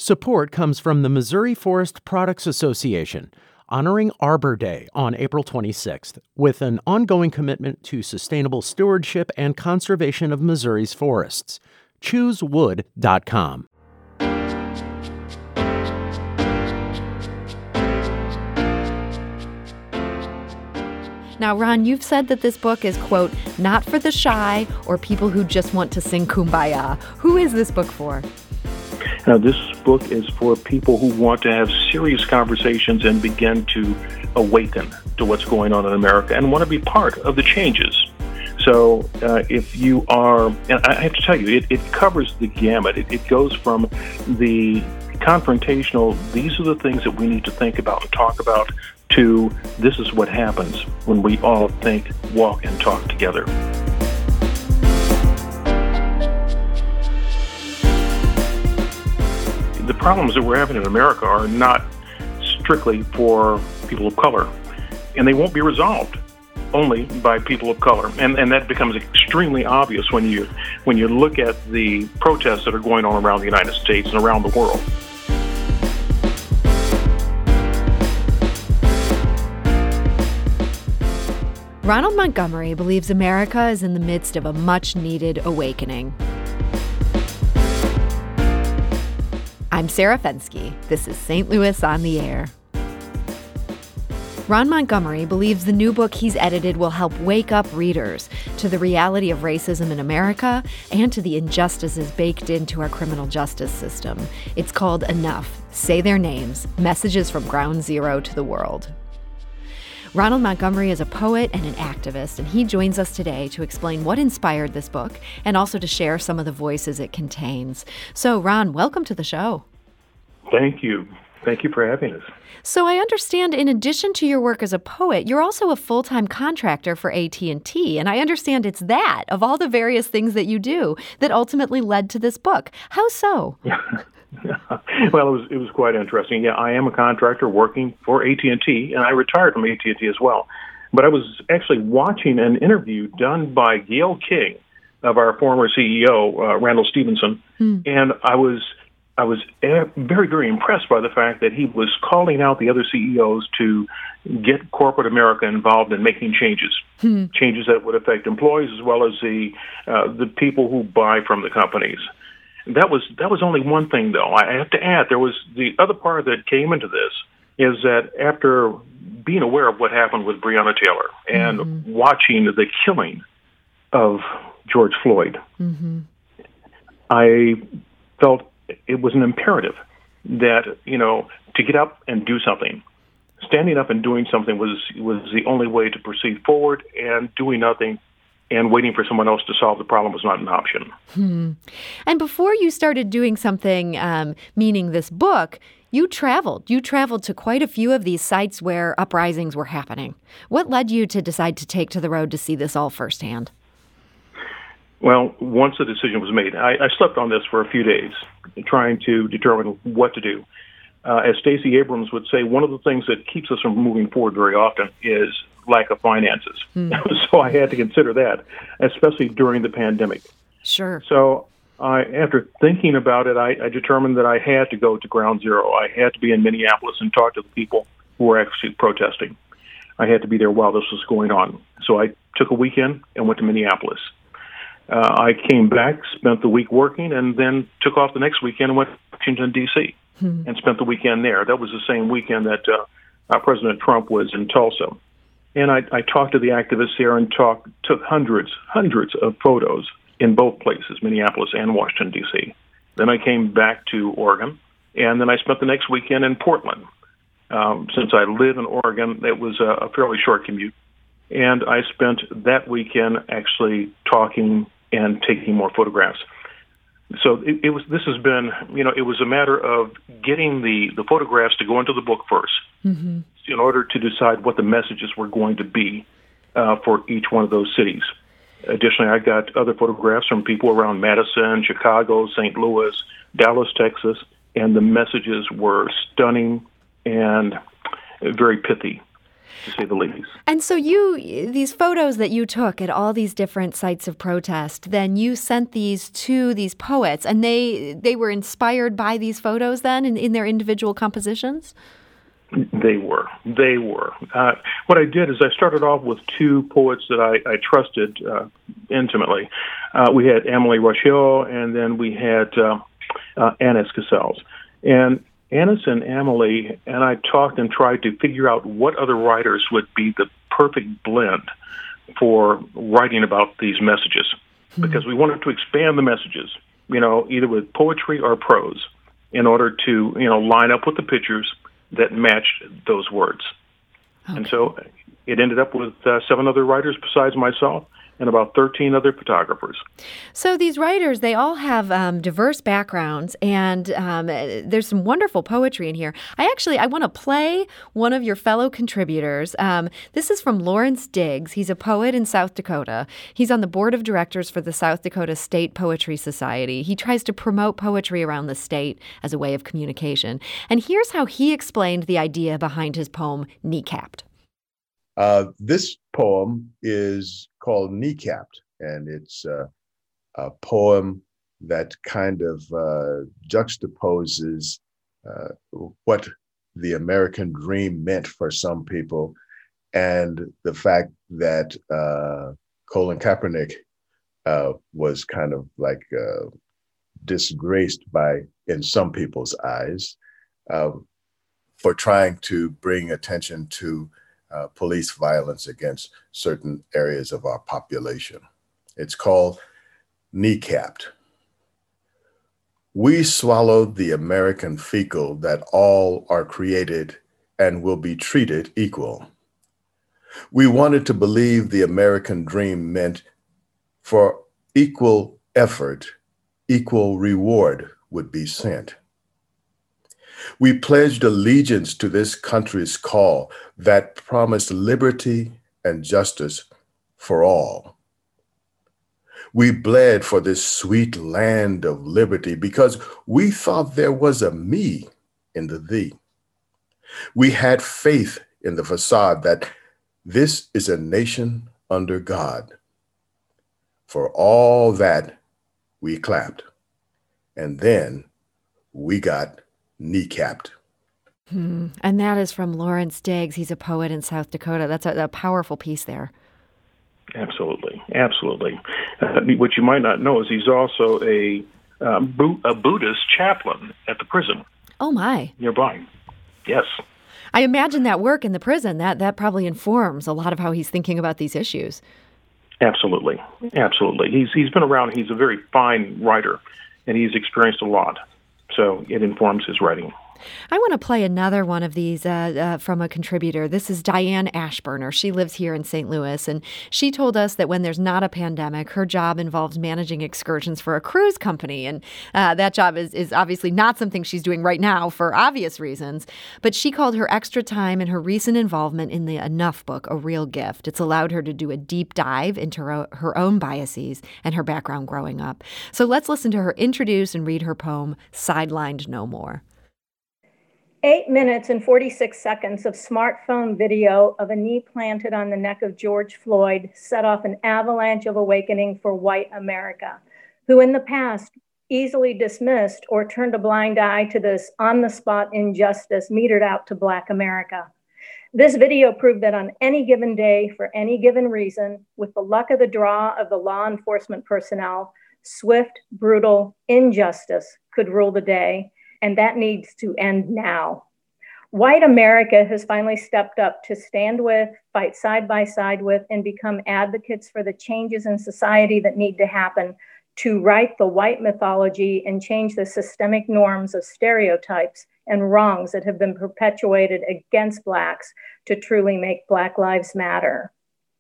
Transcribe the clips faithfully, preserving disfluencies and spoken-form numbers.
Support comes from the Missouri Forest Products Association, honoring Arbor Day on April twenty-sixth, with an ongoing commitment to sustainable stewardship and conservation of Missouri's forests. choose wood dot com. Now, Ron, you've said that this book is, quote, not for the shy or people who just want to sing Kumbaya. Who is this book for? Now, this book is for people who want to have serious conversations and begin to awaken to what's going on in America and want to be part of the changes. So uh, if you are, and I have to tell you, it, it covers the gamut. It, it goes from the confrontational, these are the things that we need to think about and talk about, to this is what happens when we all think, walk, and talk together. The problems that we're having in America are not strictly for people of color, and they won't be resolved only by people of color. And and that becomes extremely obvious when you when you look at the protests that are going on around the United States and around the world. Ronald Montgomery believes America is in the midst of a much-needed awakening. I'm Sarah Fenske. This is Saint Louis on the Air. Ron Montgomery believes the new book he's edited will help wake up readers to the reality of racism in America and to the injustices baked into our criminal justice system. It's called Enough, Say Their Names, Messages from Ground Zero to the World. Ronald Montgomery is a poet and an activist, and he joins us today to explain what inspired this book and also to share some of the voices it contains. So, Ron, welcome to the show. Thank you. Thank you for having us. So I understand in addition to your work as a poet, you're also a full-time contractor for A T and T, and I understand it's that, of all the various things that you do, that ultimately led to this book. How so? Well, it was it was quite interesting. Yeah, I am a contractor working for A T and T, and I retired from A T and T as well. But I was actually watching an interview done by Gayle King of our former C E O, uh, Randall Stephenson, hmm. and I was I was very, very impressed by the fact that he was calling out the other C E Os to get corporate America involved in making changes, hmm. changes that would affect employees as well as the uh, the people who buy from the companies. That was that was only one thing, though. I have to add, there was the other part that came into this is that after being aware of what happened with Breonna Taylor and mm-hmm. watching the killing of George Floyd, mm-hmm. I felt it was an imperative that, you know, to get up and do something. Standing up and doing something was was the only way to proceed forward, and doing nothing and waiting for someone else to solve the problem was not an option. Hmm. And before you started doing something, um, meaning this book, you traveled. You traveled to quite a few of these sites where uprisings were happening. What led you to decide to take to the road to see this all firsthand? Well, once the decision was made, I, I slept on this for a few days, trying to determine what to do. Uh, as Stacey Abrams would say, one of the things that keeps us from moving forward very often is lack of finances. Mm. So I had to consider that, especially during the pandemic. Sure. So I, after thinking about it, I, I determined that I had to go to Ground Zero. I had to be in Minneapolis and talk to the people who were actually protesting. I had to be there while this was going on. So I took a weekend and went to Minneapolis. Uh, I came back, spent the week working, and then took off the next weekend and went to Washington, D C, hmm. and spent the weekend there. That was the same weekend that uh, uh, President Trump was in Tulsa. And I, I talked to the activists here and talked, took hundreds, hundreds of photos in both places, Minneapolis and Washington, D C. Then I came back to Oregon, and then I spent the next weekend in Portland. Um, since I live in Oregon, it was a, a fairly short commute. And I spent that weekend actually talking and taking more photographs. So it, it was. This has been, you know, it was a matter of getting the, the photographs to go into the book first, mm-hmm. in order to decide what the messages were going to be uh, for each one of those cities. Additionally, I got other photographs from people around Madison, Chicago, Saint Louis, Dallas, Texas, and the messages were stunning and very pithy. to say the least. And so you, these photos that you took at all these different sites of protest, then you sent these to these poets, and they they were inspired by these photos then in, in their individual compositions? They were. They were. Uh, what I did is I started off with two poets that I, I trusted uh, intimately. Uh, we had Emily Rochelle, and then we had uh, uh, Annis Casals. And Annis and Emily and I talked and tried to figure out what other writers would be the perfect blend for writing about these messages, mm-hmm. because we wanted to expand the messages, you know, either with poetry or prose, in order to, you know, line up with the pictures that matched those words. Okay. And so it ended up with uh, seven other writers besides myself and about thirteen other photographers. So these writers, they all have um, diverse backgrounds, and um, there's some wonderful poetry in here. I actually, I want to play one of your fellow contributors. Um, this is from Lawrence Diggs. He's a poet in South Dakota. He's on the board of directors for the South Dakota State Poetry Society. He tries to promote poetry around the state as a way of communication. And here's how he explained the idea behind his poem, Kneecapped. Uh, this poem is called Kneecapped, and it's uh, a poem that kind of uh, juxtaposes uh, what the American dream meant for some people and the fact that uh, Colin Kaepernick uh, was kind of like uh, disgraced by, in some people's eyes, uh, for trying to bring attention to Uh, police violence against certain areas of our population. It's called Kneecapped. We swallowed the American fecal that all are created and will be treated equal. We wanted to believe the American dream meant for equal effort, equal reward would be sent. We pledged allegiance to this country's call that promised liberty and justice for all. We bled for this sweet land of liberty because we thought there was a me in the thee. We had faith in the facade that this is a nation under God. For all that, we clapped, and then we got kneecapped. Hmm. And that is from Lawrence Diggs. He's a poet in South Dakota. That's a, a powerful piece there. Absolutely. Absolutely. Uh, what you might not know is he's also a, uh, Bu- a Buddhist chaplain at the prison. Oh, my. Nearby. Yes. I imagine that work in the prison, that, that probably informs a lot of how he's thinking about these issues. Absolutely. Absolutely. He's He's been around. He's a very fine writer, and he's experienced a lot. So it informs his writing. I want to play another one of these uh, uh, from a contributor. This is Diane Ashburner. She lives here in Saint Louis, and she told us that when there's not a pandemic, her job involves managing excursions for a cruise company, and uh, that job is, is obviously not something she's doing right now for obvious reasons, but she called her extra time and her recent involvement in the Enough book a real gift. It's allowed her to do a deep dive into her, her own biases and her background growing up. So let's listen to her introduce and read her poem, Sidelined No More. Eight minutes and forty-six seconds of smartphone video of a knee planted on the neck of George Floyd set off an avalanche of awakening for white America, who in the past easily dismissed or turned a blind eye to this on-the-spot injustice metered out to Black America. This video proved that on any given day, for any given reason, with the luck of the draw of the law enforcement personnel, swift, brutal injustice could rule the day. And that needs to end now. White America has finally stepped up to stand with, fight side by side with, and become advocates for the changes in society that need to happen to right the white mythology and change the systemic norms of stereotypes and wrongs that have been perpetuated against Blacks to truly make Black lives matter.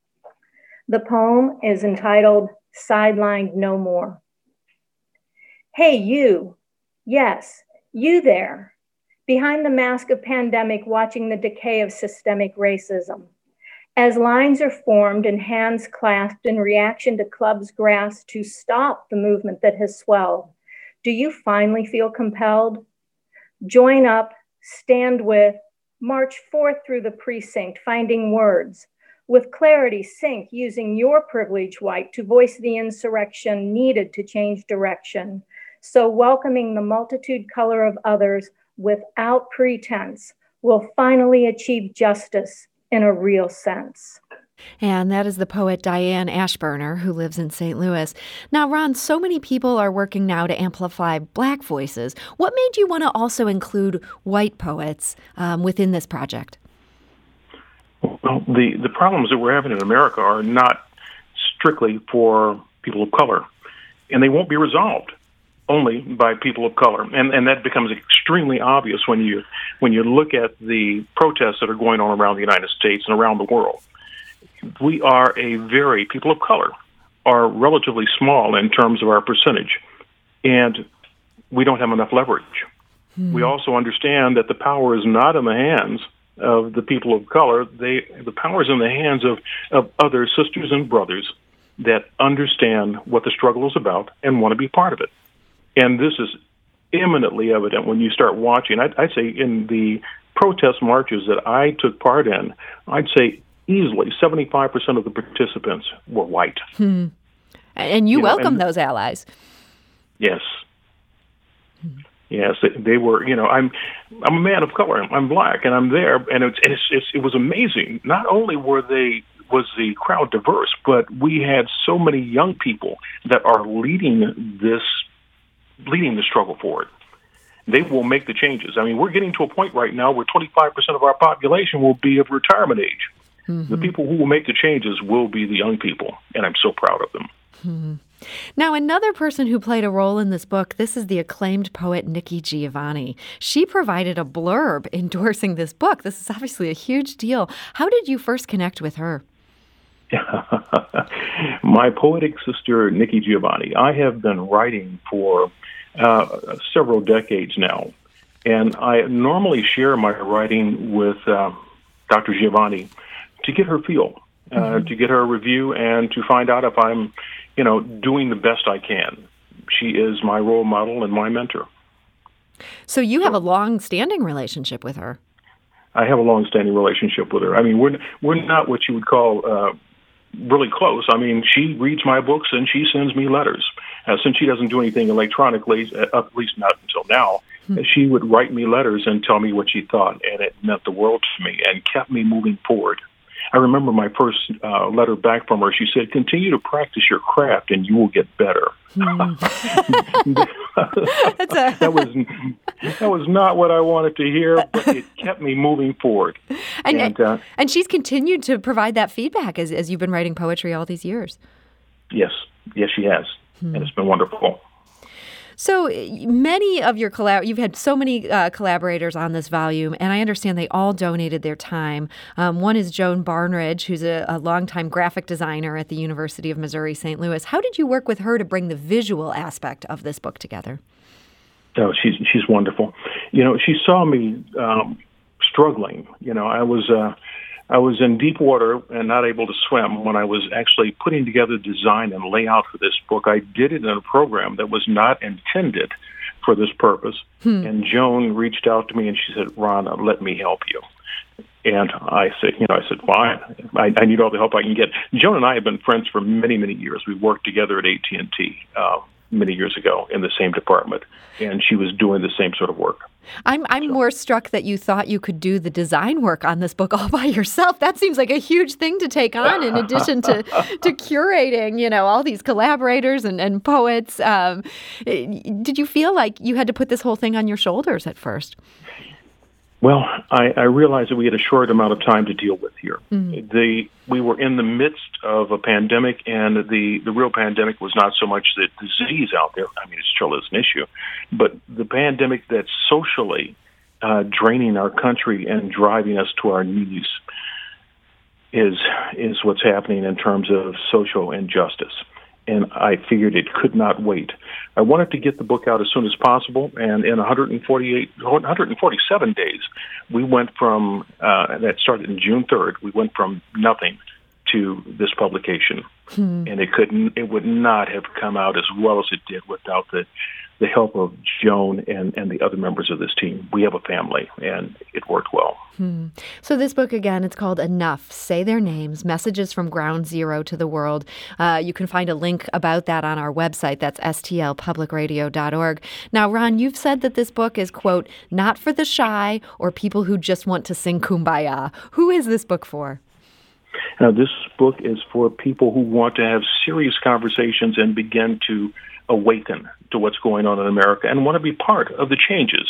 The poem is entitled Sidelined No More. Hey, you, yes, you there, behind the mask of pandemic, watching the decay of systemic racism. As lines are formed and hands clasped in reaction to clubs grasped to stop the movement that has swelled, do you finally feel compelled? Join up, stand with, March forth through the precinct, finding words. With clarity, sink using your privilege, white, to voice the insurrection needed to change direction. So welcoming the multitude color of others without pretense will finally achieve justice in a real sense. And that is the poet Diane Ashburner, who lives in Saint Louis. Now, Ron, so many people are working now to amplify Black voices. What made you want to also include white poets um, within this project? Well, the, the problems that we're having in America are not strictly for people of color, and they won't be resolved only by people of color. And and that becomes extremely obvious when you when you look at the protests that are going on around the United States and around the world. We are a very, people of color are relatively small in terms of our percentage, and we don't have enough leverage. Hmm. We also understand that the power is not in the hands of the people of color. They, the power is in the hands of, of other sisters and brothers that understand what the struggle is about and want to be part of it. And this is eminently evident when you start watching. I'd, I'd say in the protest marches that I took part in, I'd say easily seventy-five percent of the participants were white. Hmm. And you, you welcome know, and, those allies. Yes. Hmm. Yes, they, they were, you know, I'm I'm a man of color. I'm Black, and I'm there, and, it's, and it's, it's, it was amazing. Not only were they, was the crowd diverse, but we had so many young people that are leading this, leading the struggle forward. They will make the changes. I mean, we're getting to a point right now where twenty-five percent of our population will be of retirement age. Mm-hmm. The people who will make the changes will be the young people, and I'm so proud of them. Mm-hmm. Now, another person who played a role in this book, this is the acclaimed poet Nikki Giovanni. She provided a blurb endorsing this book. This is obviously a huge deal. How did you first connect with her? My poetic sister, Nikki Giovanni. I have been writing for uh, several decades now, and I normally share my writing with uh, Doctor Giovanni to get her feel, uh, mm-hmm. to get her review, and to find out if I'm, you know, doing the best I can. She is my role model and my mentor. So you have so, a long-standing relationship with her. I have a long-standing relationship with her. I mean, we're we're not what you would call uh, really close. I mean, she reads my books and she sends me letters. Uh, since she doesn't do anything electronically, at least not until now, hmm. she would write me letters and tell me what she thought, and it meant the world to me and kept me moving forward. I remember my first uh, letter back from her. She said, "Continue to practice your craft and you will get better." Mm. a... that was that was not what I wanted to hear, but it kept me moving forward. And and, uh, and she's continued to provide that feedback as, as you've been writing poetry all these years. Yes, yes, she has. Mm. And it's been wonderful. So many of your collab, you've had so many uh, collaborators on this volume, and I understand they all donated their time. Um, one is Joan Barnridge, who's a, a longtime graphic designer at the University of Missouri Saint Louis. How did you work with her to bring the visual aspect of this book together? Oh, she's she's wonderful. You know, she saw me um, struggling. You know, I was. Uh, I was in deep water and not able to swim when I was actually putting together design and layout for this book. I did it in a program that was not intended for this purpose. Hmm. And Joan reached out to me and she said, "Ron, let me help you." And I said, you know, I said, fine. I, I need all the help I can get. Joan and I have been friends for many, many years. We worked together at A T and T uh, many years ago in the same department, and she was doing the same sort of work. I'm I'm more struck that you thought you could do the design work on this book all by yourself. That seems like a huge thing to take on, in addition to, to curating, you know, all these collaborators and, and poets. Um, did you feel like you had to put this whole thing on your shoulders at first? Well, I, I realized that we had a short amount of time to deal with here. Mm-hmm. The we were in the midst of a pandemic, and the, the real pandemic was not so much the disease out there. I mean, it still is an issue, but the pandemic that's socially uh, draining our country and driving us to our knees is is what's happening in terms of social injustice. And I figured it could not wait. I wanted to get the book out as soon as possible, and in one hundred forty-eight, one hundred forty-seven days, we went from, uh, that started in June third, we went from nothing to this publication. Hmm. And it couldn't, it would not have come out as well as it did without the, the help of Joan and, and the other members of this team. We have a family, and it worked well. Hmm. So this book, again, it's called Enough, Say Their Names, Messages from Ground Zero to the World. Uh, you can find a link about that on our website. That's S T L public radio dot org. Now, Ron, you've said that this book is, quote, not for the shy or people who just want to sing Kumbaya. Who is this book for? Now, this book is for people who want to have serious conversations and begin to awaken to what's going on in America and want to be part of the changes.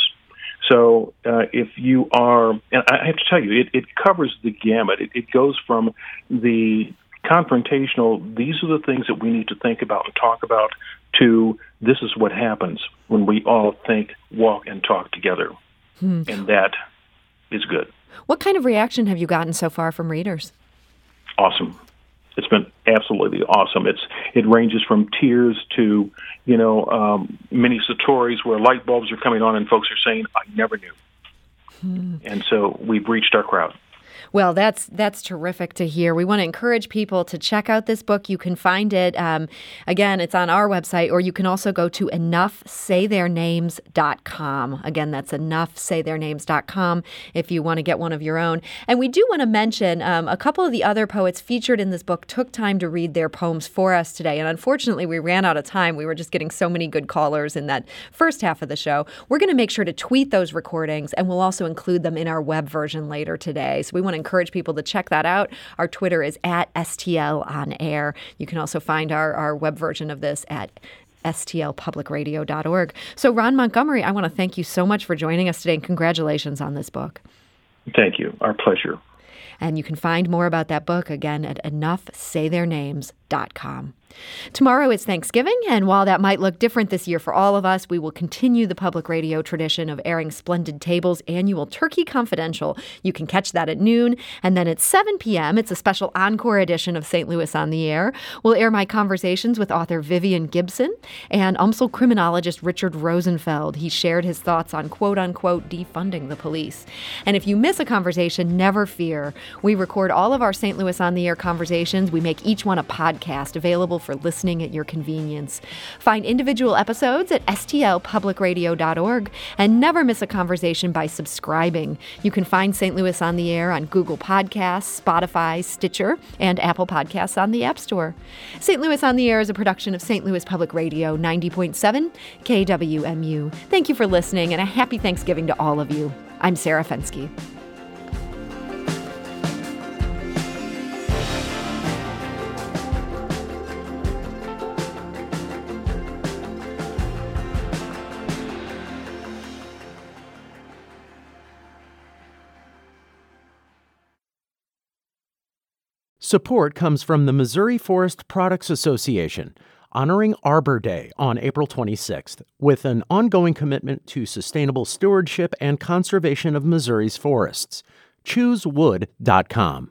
So uh, if you are, and I have to tell you, it, it covers the gamut. It, it goes from the confrontational, these are the things that we need to think about and talk about, to this is what happens when we all think, walk, and talk together. Hmm. And that is good. What kind of reaction have you gotten so far from readers? Awesome. It's been absolutely awesome. It's it ranges from tears to, you know, um, mini satori's where light bulbs are coming on and folks are saying, I never knew. Hmm. And so we've reached our crowd. Well, that's that's terrific to hear. We want to encourage people to check out this book. You can find it, um, again, it's on our website, or you can also go to enough say their names dot com. Again, that's enough say their names dot com if you want to get one of your own. And we do want to mention um, a couple of the other poets featured in this book took time to read their poems for us today. And unfortunately, we ran out of time. We were just getting so many good callers in that first half of the show. We're going to make sure to tweet those recordings, and we'll also include them in our web version later today. So we want to encourage people to check that out. Our Twitter is at S T L on air. You can also find our, our web version of this at S T L public radio dot org. So Ron Montgomery, I want to thank you so much for joining us today, and congratulations on this book. Thank you. Our pleasure. And you can find more about that book, again, at enough say their names dot com. Tomorrow is Thanksgiving, and while that might look different this year for all of us, we will continue the public radio tradition of airing Splendid Table's annual Turkey Confidential. You can catch that at noon, and then at seven p.m., it's a special encore edition of Saint Louis on the Air. We'll air my conversations with author Vivian Gibson and U M S L criminologist Richard Rosenfeld. He shared his thoughts on quote-unquote defunding the police. And if you miss a conversation, never fear. We record all of our Saint Louis on the Air conversations. We make each one a podcast available for listening at your convenience. Find individual episodes at S T L public radio dot org and never miss a conversation by subscribing. You can find Saint Louis on the Air on Google Podcasts, Spotify, Stitcher, and Apple Podcasts on the App Store. Saint Louis on the Air is a production of Saint Louis Public Radio ninety point seven K W M U. Thank you for listening, and a happy Thanksgiving to all of you. I'm Sarah Fenske. Support comes from the Missouri Forest Products Association, honoring Arbor Day on April twenty-sixth, with an ongoing commitment to sustainable stewardship and conservation of Missouri's forests. choose wood dot com.